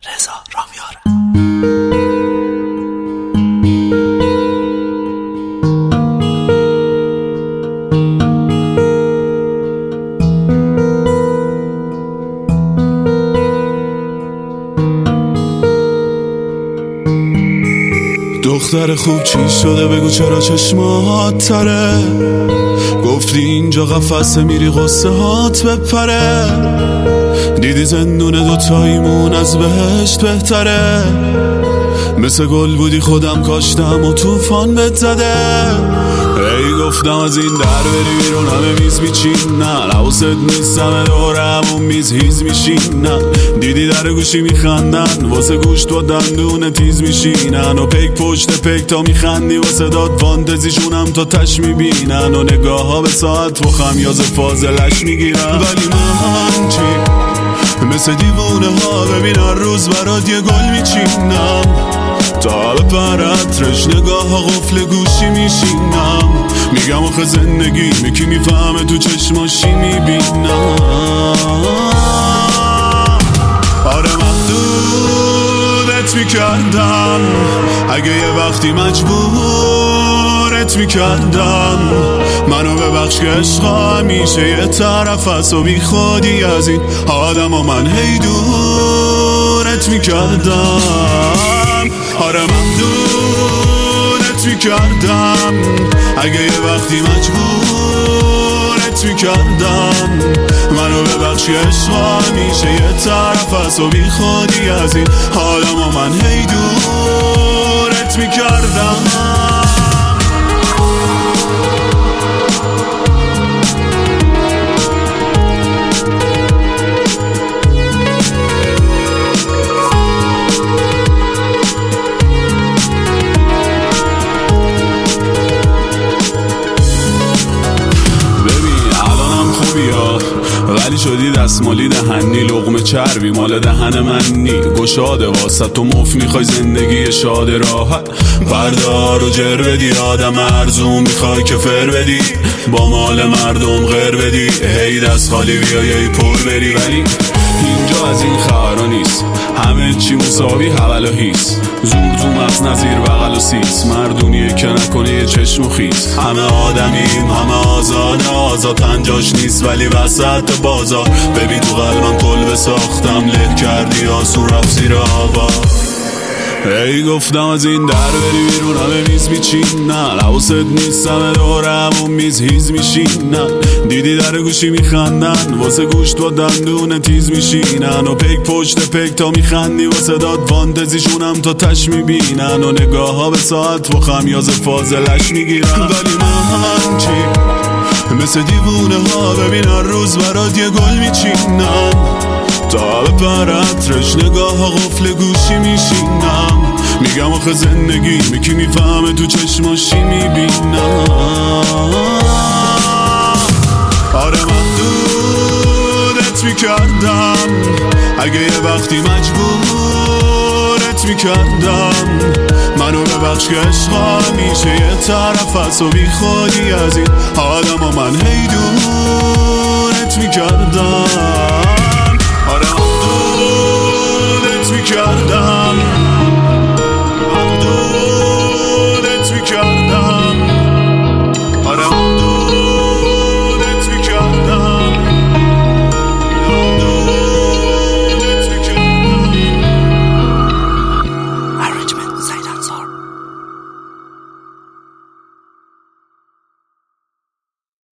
رضا رامیاره. دختر خوب چی شده بگو چرا چشمات تره؟ گفتی اینجا قفسه میری قصه هات بپره. دیدی زندون دوتاییمون از بهشت بهتره. مثل گل بودی خودم کاشتم و طوفان بهت زده. ای گفتم از این در بری بیرون همه میز میچینن، حواست نیست همه دور همون میز هیز میشینن. دیدی در گوشی میخندن واسه گوشت و دندون تیز میشینن، و پیک پشت پیک تا میخندی واسه داد فانتزیشونم تا تش میبینن، و نگاه ها به ساعت و خمیاز فاضلش میگیرن. ولی من چی؟ مثل دیوونه ها ببین هر روز برات یه گل میچینم، تا بپرد رش نگاه ها قفل گوشی میشینم. میگم آخه زندگی میکی میفهمه تو چشماشی میبینم. آره محدودت میکردم اگه یه وقتی مجبورت میکردم. منو ببخش که عشق همیشه یه طرف هست و بی خودی از این آدم و من هی دورت میکردم. آره محدودت میکردم اگه یه وقتی مجبورت میکردم. منو ببخش که عشق همیشه یه طرف هست و بی خودی از این آدم و من هی دورت میکردم. ولی شدی دستمالی دهنی، لقمه چربی مال دهن من نی. گشاده واسه تو مف میخوای زندگی شاد راحت، بردار و جر بدی آدم ارزون میخوای که فر بدی، با مال مردم غیر بدی. هی دست خالی بیایی پر بری، ولی اینجا از این خبرها نیست. همه چی مساوی حول و هیست، زور تو مغز نظیر بغل و سیس. مردونیه که نکنه یه چشم و خیس. همه آدمیم همه آزاده، آزاد تنجاش نیست ولی وسط بازار. ببین تو قلبم کلبه ساختم له کردی آسون رفت زیر آبا. ای گفتم از این در بری بیرون همه میز میچینن، حواست نیست همه دور همون میز هیز میشینن. دیدی در گوشی میخندن واسه گوشت و دندون تیز میشینن، و پیک پشت پیک تا میخندی واسه داد فانتزیشونم تا تش میبینن، و نگاه ها به ساعت و خمیاز فاضلش میگیرن. ولی من چی؟ مثل دیوونه ها ببین هر روز برات یه گل میچینم، تا بپرد رش نگاه ها قفل گوشی میشینم. میگم آخه زندگی میکی میفهمه تو چشماشی میبینم. آره محدودت میکردم اگه یه وقتی مجبورت میکردم. منو ببخش که عشق همیشه یه طرف هست و بی خودی از این آدم و من هی دورت میکردم. آره